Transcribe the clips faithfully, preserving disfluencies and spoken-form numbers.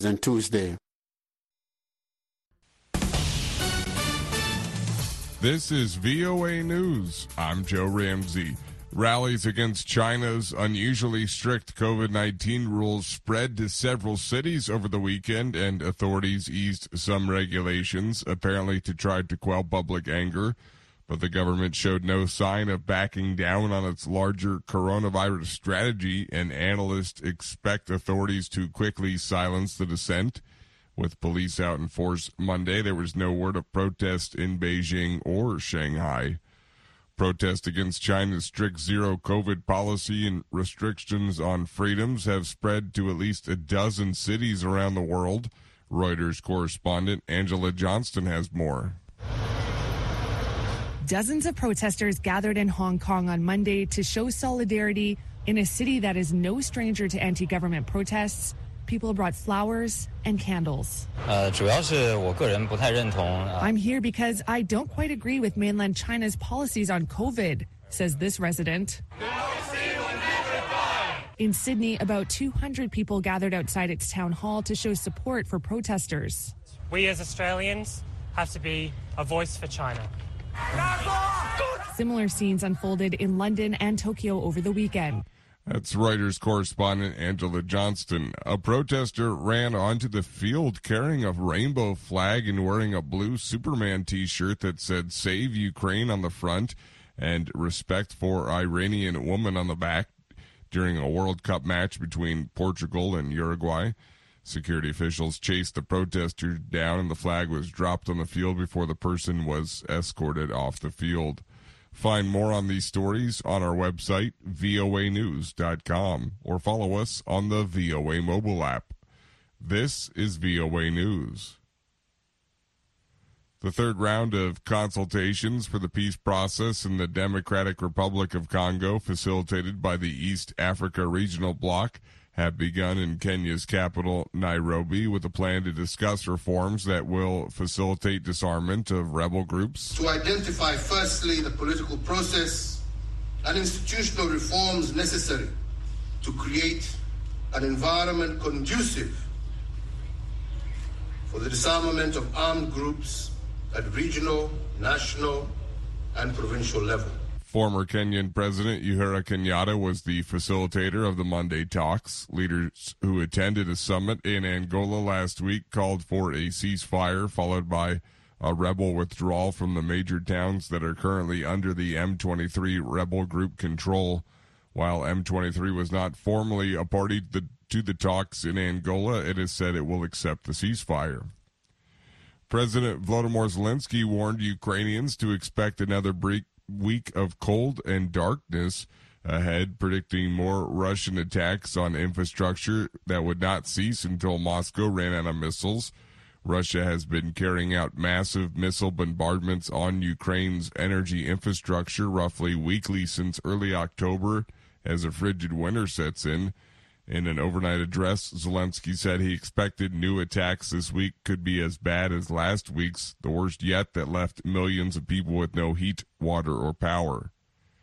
and Tuesday. This is V O A News. I'm Joe Ramsey. Rallies against China's unusually strict COVID nineteen rules spread to several cities over the weekend, and authorities eased some regulations, apparently to try to quell public anger. But the government showed no sign of backing down on its larger coronavirus strategy, and analysts expect authorities to quickly silence the dissent. With police out in force Monday, there was no word of protest in Beijing or Shanghai. Protests against China's strict zero COVID policy and restrictions on freedoms have spread to at least a dozen cities around the world. Reuters correspondent Angela Johnston has more. Dozens of protesters gathered in Hong Kong on Monday to show solidarity in a city that is no stranger to anti-government protests. People brought flowers and candles. I'm here because I don't quite agree with mainland China's policies on COVID, says this resident. In Sydney, about two hundred people gathered outside its town hall to show support for protesters. We as Australians have to be a voice for China. Similar scenes unfolded in London and Tokyo over the weekend. That's Reuters correspondent Angela Johnston. A protester ran onto the field carrying a rainbow flag and wearing a blue Superman t-shirt that said "Save Ukraine" on the front and "Respect for Iranian Woman" on the back during a World Cup match between Portugal and Uruguay. Security officials chased the protesters down, and the flag was dropped on the field before the person was escorted off the field. Find more on these stories on our website, V O A news dot com, or follow us on the V O A mobile app. This is V O A News. The third round of consultations for the peace process in the Democratic Republic of Congo, facilitated by the East Africa Regional Bloc, have begun in Kenya's capital, Nairobi, with a plan to discuss reforms that will facilitate disarmament of rebel groups. To identify, firstly, the political process and institutional reforms necessary to create an environment conducive for the disarmament of armed groups at regional, national, and provincial level. Former Kenyan President Uhuru Kenyatta was the facilitator of the Monday talks. Leaders who attended a summit in Angola last week called for a ceasefire, followed by a rebel withdrawal from the major towns that are currently under the M twenty-three rebel group control. While M twenty-three was not formally a party to the, to the talks in Angola, it has said it will accept the ceasefire. President Volodymyr Zelensky warned Ukrainians to expect another break week of cold and darkness ahead, predicting more Russian attacks on infrastructure that would not cease until Moscow ran out of missiles. Russia has been carrying out massive missile bombardments on Ukraine's energy infrastructure roughly weekly since early October as a frigid winter sets in. In an overnight address, Zelensky said he expected new attacks this week could be as bad as last week's, the worst yet, that left millions of people with no heat, water, or power.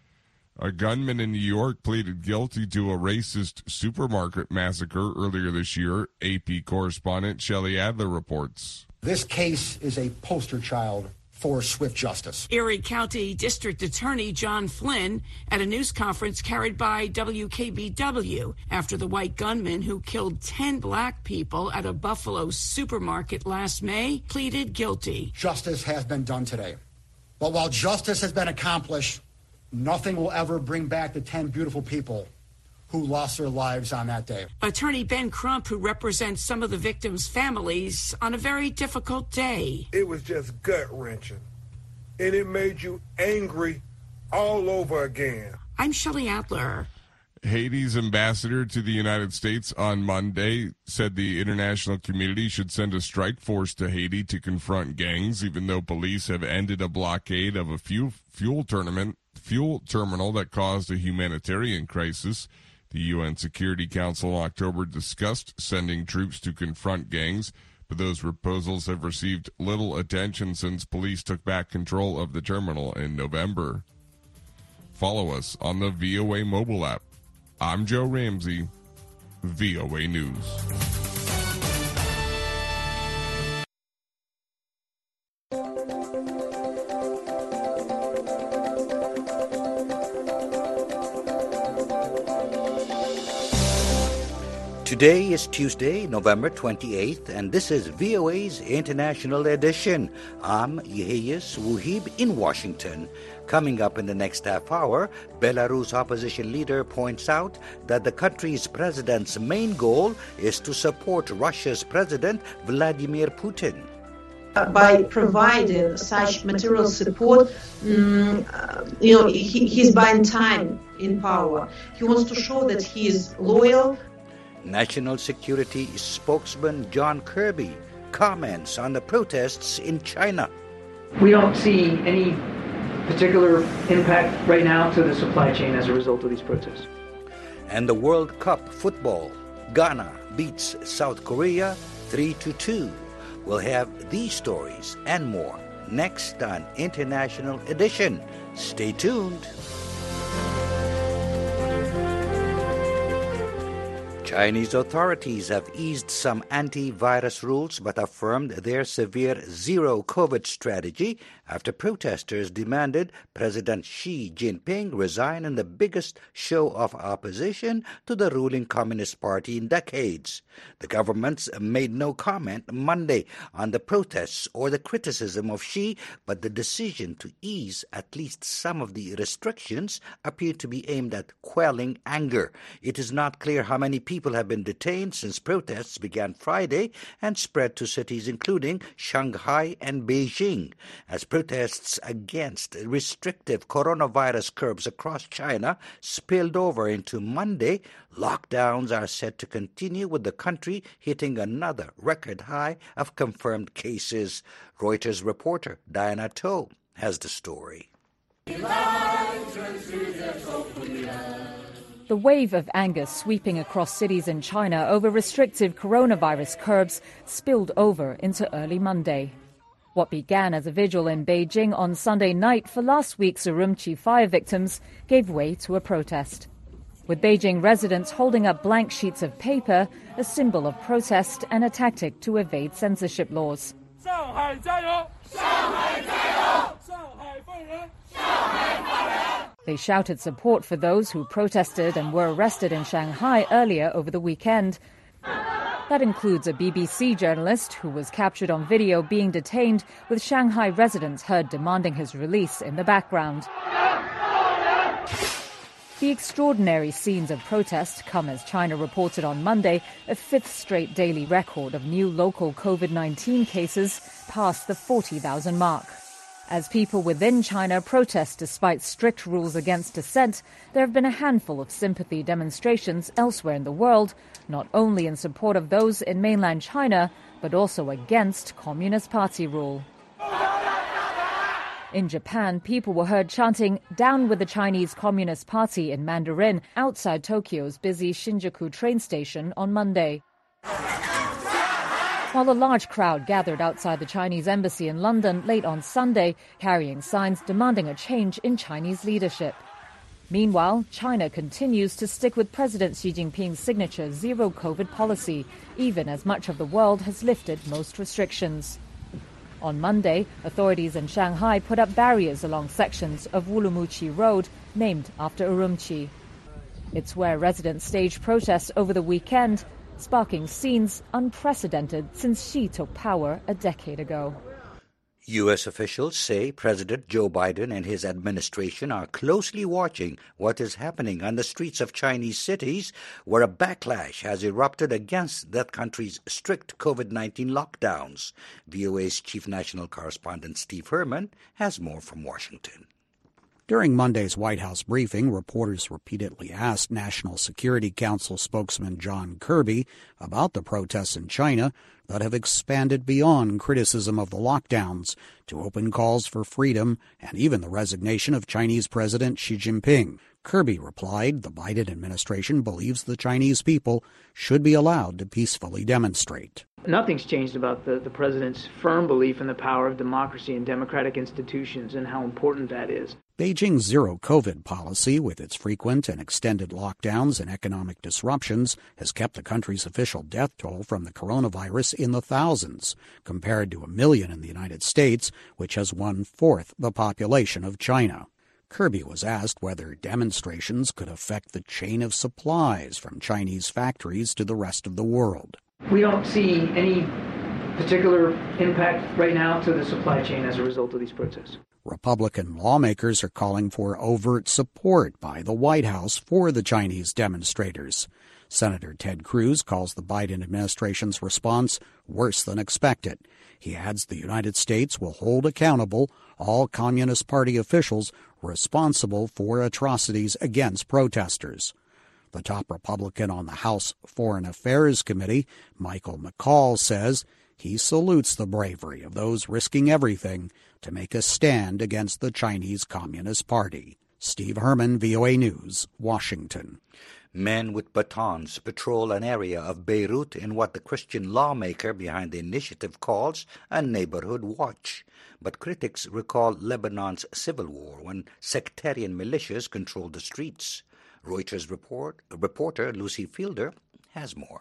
A gunman in New York pleaded guilty to a racist supermarket massacre earlier this year. A P correspondent Shelley Adler reports. This case is a poster child for swift justice. Erie County District Attorney John Flynn at a news conference carried by W K B W after the white gunman who killed ten black people at a Buffalo supermarket last May pleaded guilty. Justice has been done today. But while justice has been accomplished, nothing will ever bring back the ten beautiful people who lost their lives on that day. Attorney Ben Crump, who represents some of the victims' families on a very difficult day. It was just gut-wrenching, and it made you angry all over again. I'm Shelley Adler. Haiti's ambassador to the United States on Monday said the international community should send a strike force to Haiti to confront gangs, even though police have ended a blockade of a fuel, fuel tournament, fuel terminal that caused a humanitarian crisis. The U N Security Council in October discussed sending troops to confront gangs, but those proposals have received little attention since police took back control of the terminal in November. Follow us on the V O A mobile app. I'm Joe Ramsey, V O A News. Today is Tuesday, November twenty-eighth, and this is V O A's International Edition. I'm Yeheyes Wuhib in Washington. Coming up in the next half hour, Belarus opposition leader points out that the country's president's main goal is to support Russia's president, Vladimir Putin. By providing such material support, um, uh, you know, he, he's buying time in power. He wants to show that he is loyal. National Security spokesman John Kirby comments on the protests in China. We don't see any particular impact right now to the supply chain as a result of these protests. And the World Cup football, Ghana beats South Korea three to two. We'll have these stories and more next on International Edition. Stay tuned. Chinese authorities have eased some anti-virus rules but affirmed their severe zero-COVID strategy after protesters demanded President Xi Jinping resign in the biggest show of opposition to the ruling Communist Party in decades. The governments made no comment Monday on the protests or the criticism of Xi, but the decision to ease at least some of the restrictions appeared to be aimed at quelling anger. It is not clear how many people have been detained since protests began Friday and spread to cities including Shanghai and Beijing. As protests against restrictive coronavirus curbs across China spilled over into Monday, lockdowns are set to continue with the country hitting another record high of confirmed cases. Reuters reporter Diana To has the story. The wave of anger sweeping across cities in China over restrictive coronavirus curbs spilled over into early Monday. What began as a vigil in Beijing on Sunday night for last week's Urumqi fire victims gave way to a protest, with Beijing residents holding up blank sheets of paper, a symbol of protest and a tactic to evade censorship laws. They shouted support for those who protested and were arrested in Shanghai earlier over the weekend. That includes a B B C journalist who was captured on video being detained, with Shanghai residents heard demanding his release in the background. The extraordinary scenes of protest come as China reported on Monday a fifth straight daily record of new local COVID nineteen cases past the forty thousand mark. As people within China protest despite strict rules against dissent, there have been a handful of sympathy demonstrations elsewhere in the world, not only in support of those in mainland China, but also against Communist Party rule. In Japan, people were heard chanting, "Down with the Chinese Communist Party" in Mandarin outside Tokyo's busy Shinjuku train station on Monday. While a large crowd gathered outside the Chinese embassy in London late on Sunday, carrying signs demanding a change in Chinese leadership. Meanwhile, China continues to stick with President Xi Jinping's signature zero-COVID policy, even as much of the world has lifted most restrictions. On Monday, authorities in Shanghai put up barriers along sections of Wulumuchi Road, named after Urumqi. It's where residents staged protests over the weekend, sparking scenes unprecedented since Xi took power a decade ago. U S officials say President Joe Biden and his administration are closely watching what is happening on the streets of Chinese cities, where a backlash has erupted against that country's strict COVID nineteen lockdowns. V O A's chief national correspondent Steve Herman has more from Washington. During Monday's White House briefing, reporters repeatedly asked National Security Council spokesman John Kirby about the protests in China that have expanded beyond criticism of the lockdowns to open calls for freedom and even the resignation of Chinese President Xi Jinping. Kirby replied the Biden administration believes the Chinese people should be allowed to peacefully demonstrate. Nothing's changed about the, the president's firm belief in the power of democracy and democratic institutions and how important that is. Beijing's zero-COVID policy, with its frequent and extended lockdowns and economic disruptions, has kept the country's official death toll from the coronavirus in the thousands, compared to a million in the United States, which has one-fourth the population of China. Kirby was asked whether demonstrations could affect the chain of supplies from Chinese factories to the rest of the world. We don't see any particular impact right now to the supply chain as a result of these protests. Republican lawmakers are calling for overt support by the White House for the Chinese demonstrators. Senator Ted Cruz calls the Biden administration's response worse than expected. He adds the United States will hold accountable all Communist Party officials responsible for atrocities against protesters. The top Republican on the House Foreign Affairs Committee, Michael McCaul, says he salutes the bravery of those risking everything to make a stand against the Chinese Communist Party. Steve Herman, V O A News, Washington. Men with batons patrol an area of Beirut in what the Christian lawmaker behind the initiative calls a neighborhood watch. But critics recall Lebanon's civil war when sectarian militias controlled the streets. Reuters report, reporter Lucy Fielder has more.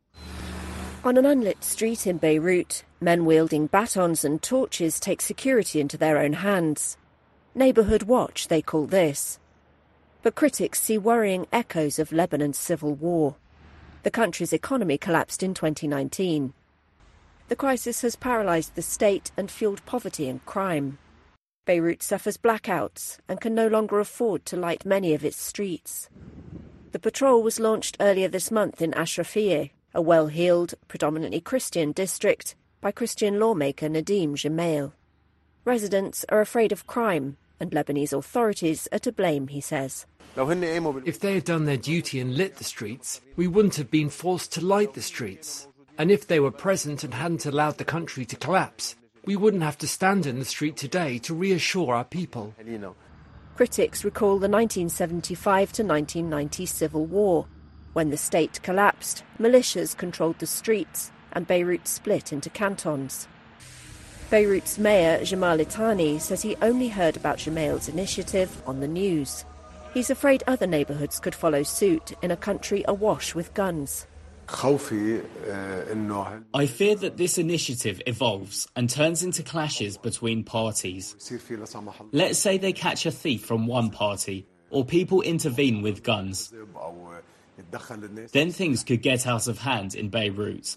On an unlit street in Beirut, men wielding batons and torches take security into their own hands. Neighborhood watch, they call this. But critics see worrying echoes of Lebanon's civil war. The country's economy collapsed in twenty nineteen. The crisis has paralysed the state and fueled poverty and crime. Beirut suffers blackouts and can no longer afford to light many of its streets. The patrol was launched earlier this month in Ashrafiyeh, a well-heeled, predominantly Christian district, by Christian lawmaker Nadim Gemayel. Residents are afraid of crime, and Lebanese authorities are to blame, he says. If they had done their duty and lit the streets, we wouldn't have been forced to light the streets. And if they were present and hadn't allowed the country to collapse, we wouldn't have to stand in the street today to reassure our people. Critics recall the nineteen seventy-five to nineteen ninety civil war. When the state collapsed, militias controlled the streets and Beirut split into cantons. Beirut's mayor, Jamal Itani, says he only heard about Gemayel's initiative on the news. He's afraid other neighbourhoods could follow suit in a country awash with guns. I fear that this initiative evolves and turns into clashes between parties. Let's say they catch a thief from one party, or people intervene with guns. Then things could get out of hand in Beirut.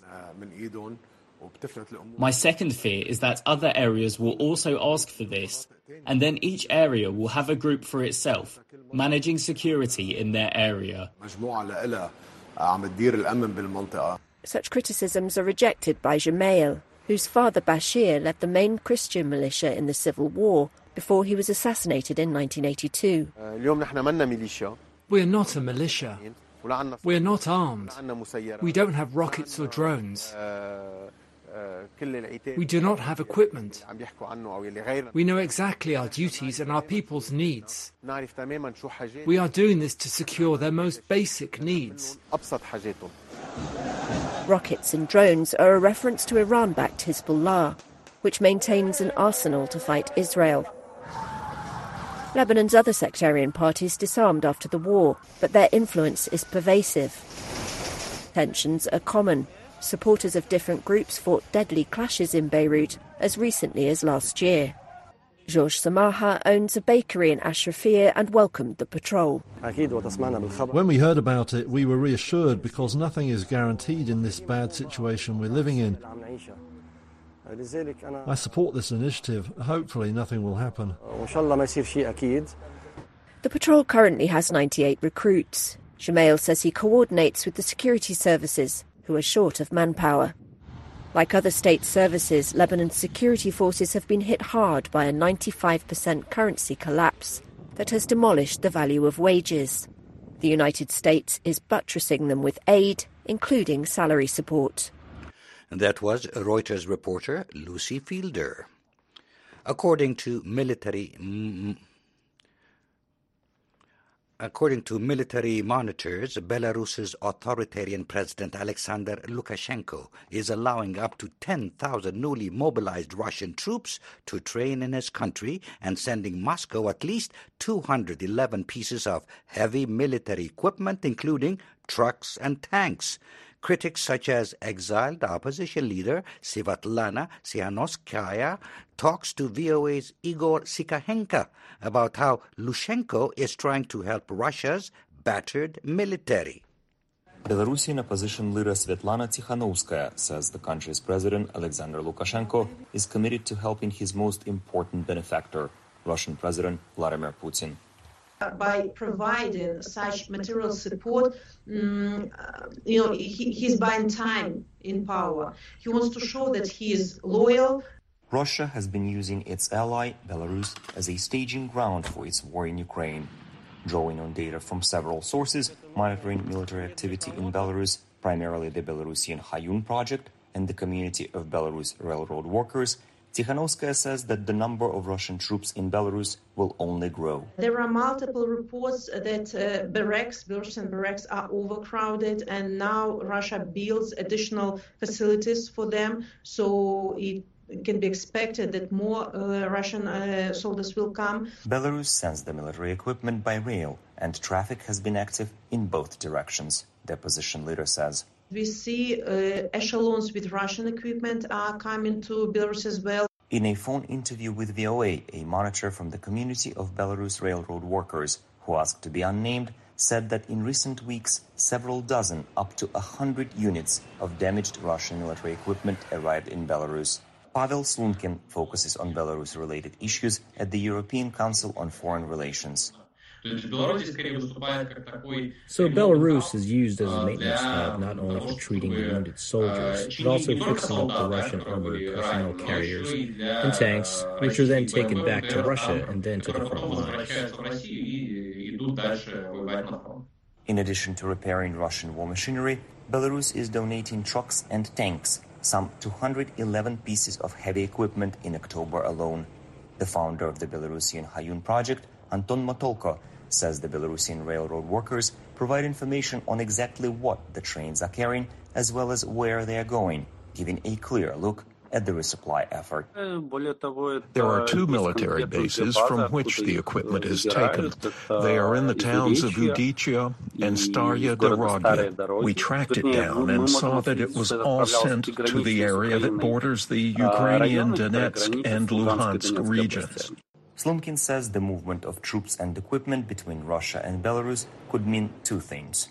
My second fear is that other areas will also ask for this, and then each area will have a group for itself, managing security in their area. Such criticisms are rejected by Gemayel, whose father Bashir led the main Christian militia in the civil war before he was assassinated in nineteen eighty-two. We're not a militia. We're not armed. We don't have rockets or drones. We do not have equipment. We know exactly our duties and our people's needs. We are doing this to secure their most basic needs. Rockets and drones are a reference to Iran-backed Hezbollah, which maintains an arsenal to fight Israel. Lebanon's other sectarian parties disarmed after the war, but their influence is pervasive. Tensions are common. Supporters of different groups fought deadly clashes in Beirut as recently as last year. Georges Samaha owns a bakery in Ashrafiyeh and welcomed the patrol. When we heard about it, we were reassured because nothing is guaranteed in this bad situation we're living in. I support this initiative. Hopefully nothing will happen. The patrol currently has ninety-eight recruits. Gemayel says he coordinates with the security services, who are short of manpower. Like other state services, Lebanon's security forces have been hit hard by a ninety-five percent currency collapse that has demolished the value of wages. The United States is buttressing them with aid, including salary support. That was Reuters reporter Lucy Fielder. According to military... Mm, According to military monitors, Belarus's authoritarian President Alexander Lukashenko is allowing up to ten thousand newly mobilized Russian troops to train in his country and sending Moscow at least two hundred eleven pieces of heavy military equipment, including trucks and tanks. Critics such as exiled opposition leader Sviatlana Tsikhanouskaya talks to V O A's Igor Sikhenko about how Lushenko is trying to help Russia's battered military. Belarusian opposition leader Sviatlana Tsikhanouskaya says the country's president, Alexander Lukashenko, is committed to helping his most important benefactor, Russian President Vladimir Putin. By providing such material support, um, uh, you know, he, he's buying time in power. He wants to show that he is loyal. Russia has been using its ally, Belarus, as a staging ground for its war in Ukraine. Drawing on data from several sources, monitoring military activity in Belarus, primarily the Belarusian Hayun project and the community of Belarus railroad workers, Tsikhanouskaya says that the number of Russian troops in Belarus will only grow. There are multiple reports that uh, barracks, Belarusian barracks, are overcrowded, and now Russia builds additional facilities for them, so it can be expected that more uh, Russian uh, soldiers will come. Belarus sends the military equipment by rail, and traffic has been active in both directions, the opposition leader says. We see uh, echelons with Russian equipment are coming to Belarus as well. In a phone interview with V O A, a monitor from the community of Belarus railroad workers, who asked to be unnamed, said that in recent weeks, several dozen, up to a hundred units of damaged Russian military equipment arrived in Belarus. Pavel Slunkin focuses on Belarus-related issues at the European Council on Foreign Relations. So Belarus is used as a maintenance hub not only for treating wounded soldiers, but also fixing up the Russian armored personnel carriers and tanks, which are then taken back to Russia and then to the front lines. In addition to repairing Russian war machinery, Belarus is donating trucks and tanks, some two hundred eleven pieces of heavy equipment in October alone. The founder of the Belarusian Hayun project, Anton Motolko, says the Belarusian railroad workers provide information on exactly what the trains are carrying as well as where they are going, giving a clear look at the resupply effort. There are two military bases from which the equipment is taken. They are in the towns of Udichia and Starya Dorogi. We tracked it down and saw that it was all sent to the area that borders the Ukrainian Donetsk and Luhansk regions. Slunkin says the movement of troops and equipment between Russia and Belarus could mean two things.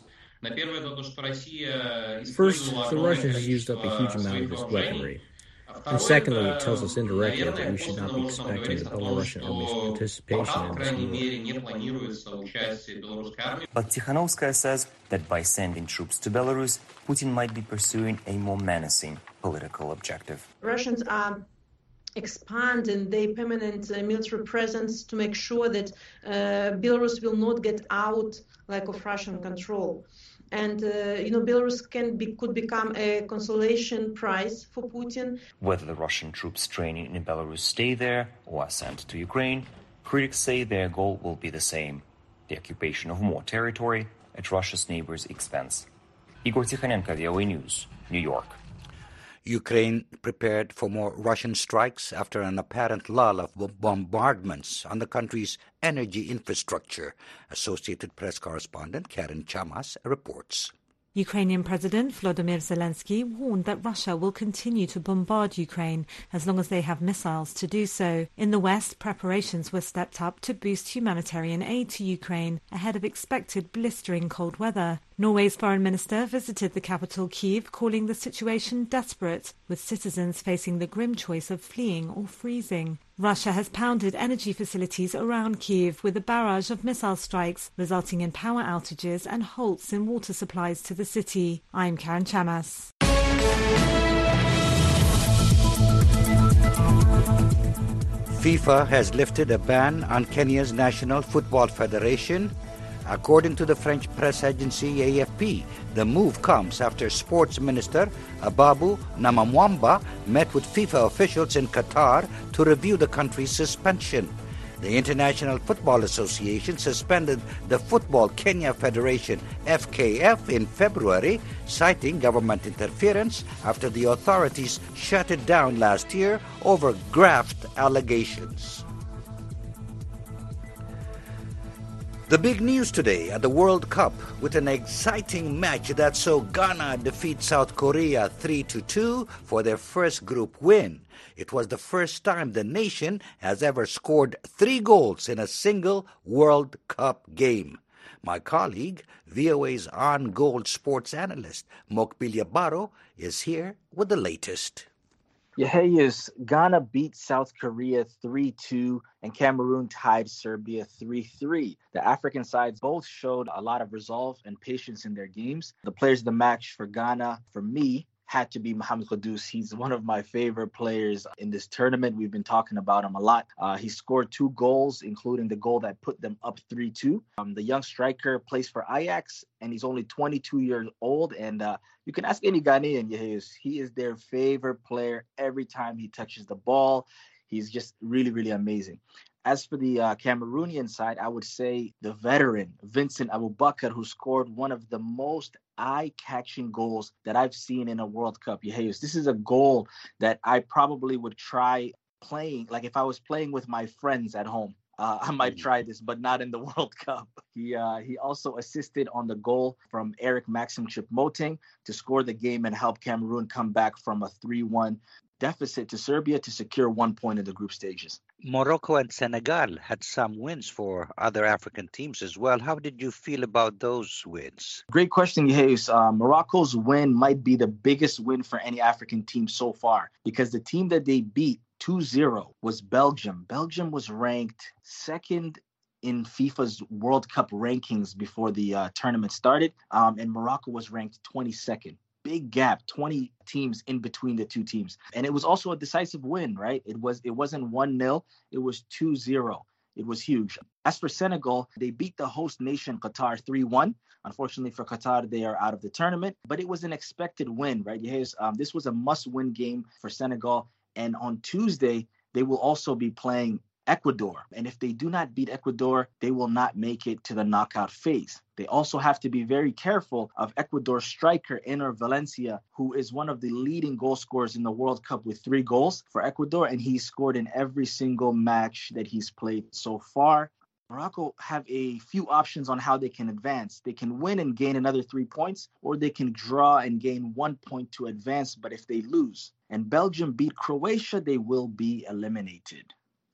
First, the Russians used up a huge amount of this weaponry. And secondly, it tells us indirectly that we should not be expecting the Belarusian army's participation in this war. But Tsikhanouskaya says that by sending troops to Belarus, Putin might be pursuing a more menacing political objective. Russians are expanding their permanent uh, military presence to make sure that uh, Belarus will not get out like of Russian control. And, uh, you know, Belarus can be, could become a consolation prize for Putin. Whether the Russian troops training in Belarus stay there or are sent to Ukraine, critics say their goal will be the same, the occupation of more territory at Russia's neighbors' expense. Igor Tikhanenko, V O A News, New York. Ukraine prepared for more Russian strikes after an apparent lull of bombardments on the country's energy infrastructure. Associated Press correspondent Karen Chamas reports. Ukrainian President Volodymyr Zelensky warned that Russia will continue to bombard Ukraine as long as they have missiles to do so. In the West, preparations were stepped up to boost humanitarian aid to Ukraine ahead of expected blistering cold weather. Norway's foreign minister visited the capital Kyiv, calling the situation desperate, with citizens facing the grim choice of fleeing or freezing. Russia has pounded energy facilities around Kyiv with a barrage of missile strikes, resulting in power outages and halts in water supplies to the city. I'm Karen Chamas. FIFA has lifted a ban on Kenya's National Football Federation. According to the French press agency A F P, the move comes after Sports Minister Ababu Namamwamba met with FIFA officials in Qatar to review the country's suspension. The International Football Association suspended the Football Kenya Federation F K F in February, citing government interference after the authorities shut it down last year over graft allegations. The big news today at the World Cup with an exciting match that saw Ghana defeat South Korea three to two for their first group win. It was the first time the nation has ever scored three goals in a single World Cup game. My colleague, V O A's on-goal sports analyst, Mokbil Yabaro, is here with the latest. Yeheyes, Ghana beat South Korea three two and Cameroon tied Serbia three three. The African sides both showed a lot of resolve and patience in their games. The players of the match for Ghana, for me, had to be Mohamed Kudus. He's one of my favorite players in this tournament. We've been talking about him a lot. Uh, he scored two goals, including the goal that put them up three two. Um, the young striker plays for Ajax, and he's only twenty-two years old. And uh, you can ask any Ghanaian, he is their favorite player every time he touches the ball. He's just really, really amazing. As for the uh, Cameroonian side, I would say the veteran, Vincent Aboubakar, who scored one of the most eye-catching goals that I've seen in a World Cup. Yeheyes, this is a goal that I probably would try playing, like if I was playing with my friends at home. Uh, I might try this, but not in the World Cup. He uh, he also assisted on the goal from Eric Maxim Choupo-Moting to score the game and help Cameroon come back from a three one deficit to Serbia to secure one point in the group stages. Morocco and Senegal had some wins for other African teams as well. How did you feel about those wins? Great question, Yeheyes. Uh, Morocco's win might be the biggest win for any African team so far because the team that they beat two zero was Belgium. Belgium was ranked second in FIFA's World Cup rankings before the uh, tournament started, um, and Morocco was ranked twenty-second. Big gap, twenty teams in between the two teams. And it was also a decisive win, right? It was it wasn't one nil, it was two zero. It was huge. As for Senegal, they beat the host nation Qatar three one. Unfortunately for Qatar, they are out of the tournament, but it was an expected win, right? Yes, um, this was a must-win game for Senegal. And on Tuesday, they will also be playing Ecuador. And if they do not beat Ecuador, they will not make it to the knockout phase. They also have to be very careful of Ecuador striker Enner Valencia, who is one of the leading goal scorers in the World Cup with three goals for Ecuador, and he's scored in every single match that he's played so far. Morocco have a few options on how they can advance. They can win and gain another three points, or they can draw and gain one point to advance, but if they lose and Belgium beat Croatia, they will be eliminated.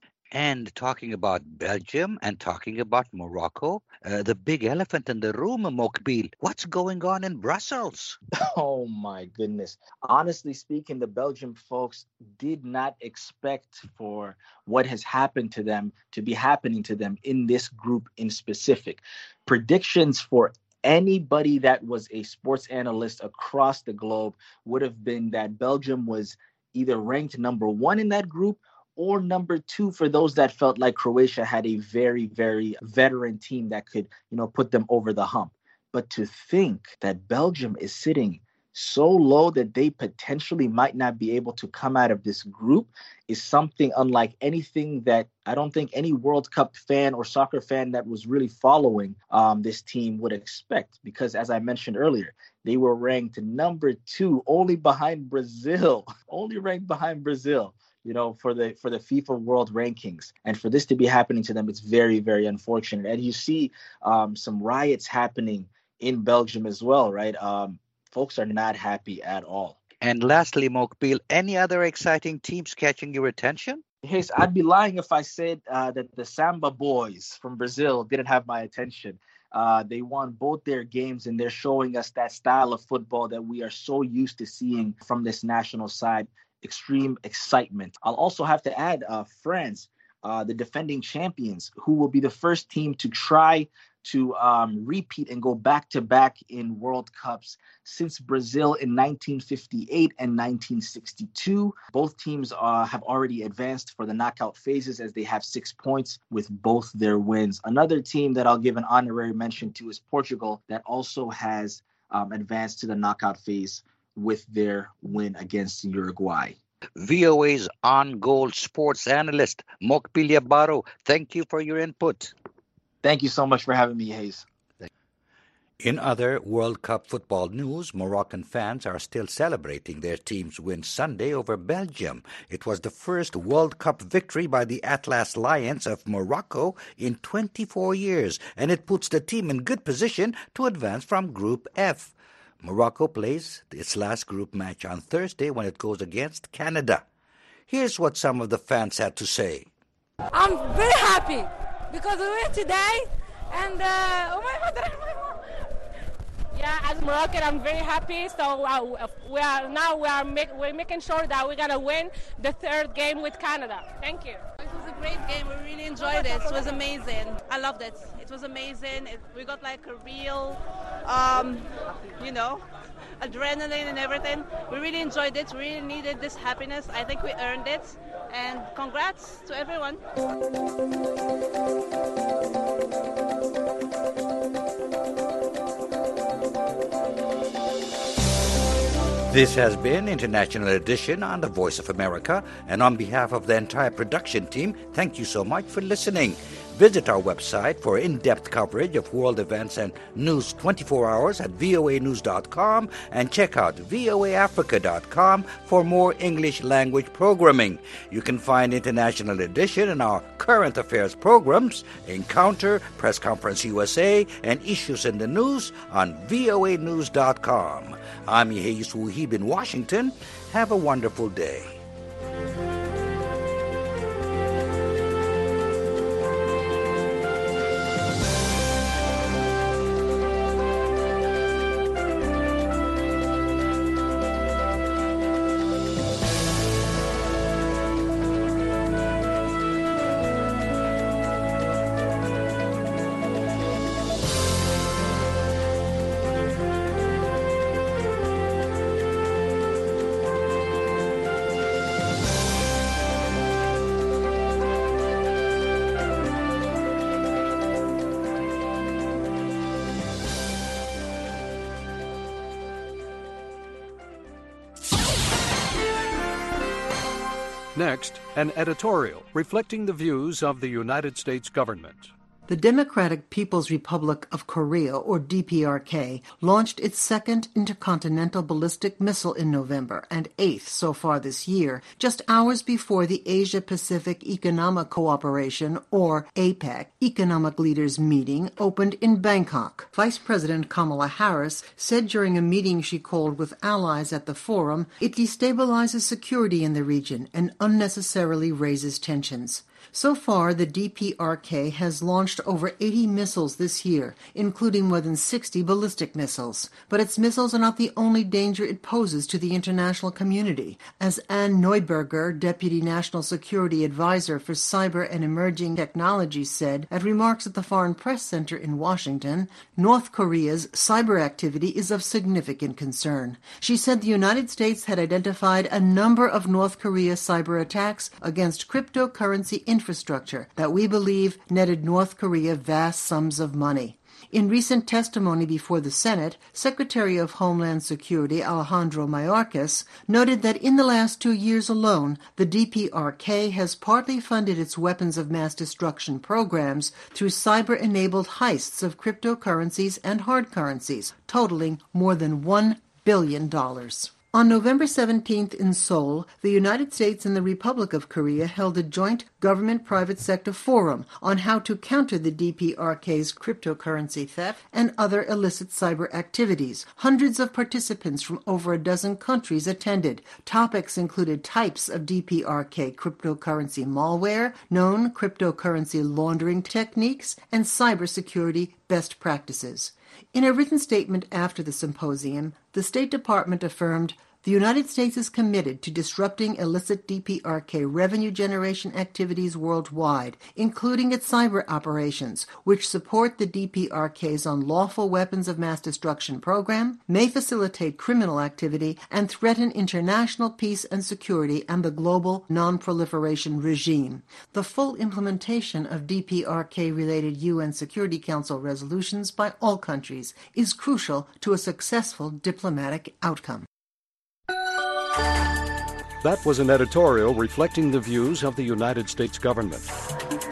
And talking about Belgium and talking about Morocco, uh, the big elephant in the room, Mokbil, what's going on in Brussels? Oh, my goodness. Honestly speaking, the Belgian folks did not expect for what has happened to them to be happening to them in this group in specific. Predictions for anybody that was a sports analyst across the globe would have been that Belgium was either ranked number one in that group or number two for those that felt like Croatia had a very, very veteran team that could, you know, put them over the hump. But to think that Belgium is sitting so low that they potentially might not be able to come out of this group is something unlike anything that I don't think any World Cup fan or soccer fan that was really following um, this team would expect. Because as I mentioned earlier, they were ranked number two, only behind Brazil, only ranked behind Brazil. You know, for the for the FIFA World Rankings. And for this to be happening to them, it's very, very unfortunate. And you see um, some riots happening in Belgium as well, right? Um, folks are not happy at all. And lastly, Mokbil, any other exciting teams catching your attention? Yes, I'd be lying if I said uh, that the Samba boys from Brazil didn't have my attention. Uh, they won both their games, and they're showing us that style of football that we are so used to seeing from this national side. Extreme excitement. I'll also have to add uh, France, uh, the defending champions, who will be the first team to try to um, repeat and go back-to-back in World Cups since Brazil in nineteen fifty-eight and nineteen sixty-two. Both teams uh, have already advanced for the knockout phases as they have six points with both their wins. Another team that I'll give an honorary mention to is Portugal, that also has um, advanced to the knockout phase with their win against Uruguay. V O A's on-goal sports analyst, Mokbil Yabaro, thank you for your input. Thank you so much for having me, Hayes. In other World Cup football news, Moroccan fans are still celebrating their team's win Sunday over Belgium. It was the first World Cup victory by the Atlas Lions of Morocco in twenty-four years, and it puts the team in good position to advance from Group F. Morocco plays its last group match on Thursday when it goes against Canada. Here's what some of the fans had to say. I'm very happy because we win today, and uh, oh my God. Yeah, as Moroccan, I'm very happy. So uh, we are now we are make, we're making sure that we're gonna win the third game with Canada. Thank you. It was a great game. We really enjoyed it. It was amazing. I loved it. It was amazing. It, we got like a real, um, you know, adrenaline and everything. We really enjoyed it. We really needed this happiness. I think we earned it. And congrats to everyone. This has been International Edition on the Voice of America, and on behalf of the entire production team, thank you so much for listening. Visit our website for in-depth coverage of world events and news twenty-four hours at V O A news dot com, and check out V O A Africa dot com for more English language programming. You can find International Edition in our current affairs programs, Encounter, Press Conference U S A, and Issues in the News on V O A news dot com. I'm Yeheis Wuhib in Washington. Have a wonderful day. Next, an editorial reflecting the views of the United States government. The Democratic People's Republic of Korea, or D P R K, launched its second intercontinental ballistic missile in November and eighth so far this year, just hours before the Asia-Pacific Economic Cooperation, or APEC, economic leaders meeting opened in Bangkok. Vice President Kamala Harris said during a meeting she called with allies at the forum, it destabilizes security in the region and unnecessarily raises tensions. So far, the D P R K has launched over eighty missiles this year, including more than sixty ballistic missiles. But its missiles are not the only danger it poses to the international community. As Anne Neuberger, Deputy National Security Advisor for Cyber and Emerging Technologies, said at remarks at the Foreign Press Center in Washington, North Korea's cyber activity is of significant concern. She said the United States had identified a number of North Korea cyber attacks against cryptocurrency infrastructure that we believe netted North Korea vast sums of money. In recent testimony before the Senate, Secretary of Homeland Security Alejandro Mayorkas noted that in the last two years alone, the D P R K has partly funded its weapons of mass destruction programs through cyber-enabled heists of cryptocurrencies and hard currencies, totaling more than one billion dollars. On November seventeenth in Seoul, the United States and the Republic of Korea held a joint government-private sector forum on how to counter the D P R K's cryptocurrency theft and other illicit cyber activities. Hundreds of participants from over a dozen countries attended. Topics included types of D P R K cryptocurrency malware, known cryptocurrency laundering techniques, and cybersecurity best practices. In a written statement after the symposium, the State Department affirmed, the United States is committed to disrupting illicit D P R K revenue generation activities worldwide, including its cyber operations, which support the D P R K's unlawful weapons of mass destruction program, may facilitate criminal activity, and threaten international peace and security and the global non-proliferation regime. The full implementation of D P R K-related U N Security Council resolutions by all countries is crucial to a successful diplomatic outcome. That was an editorial reflecting the views of the United States government.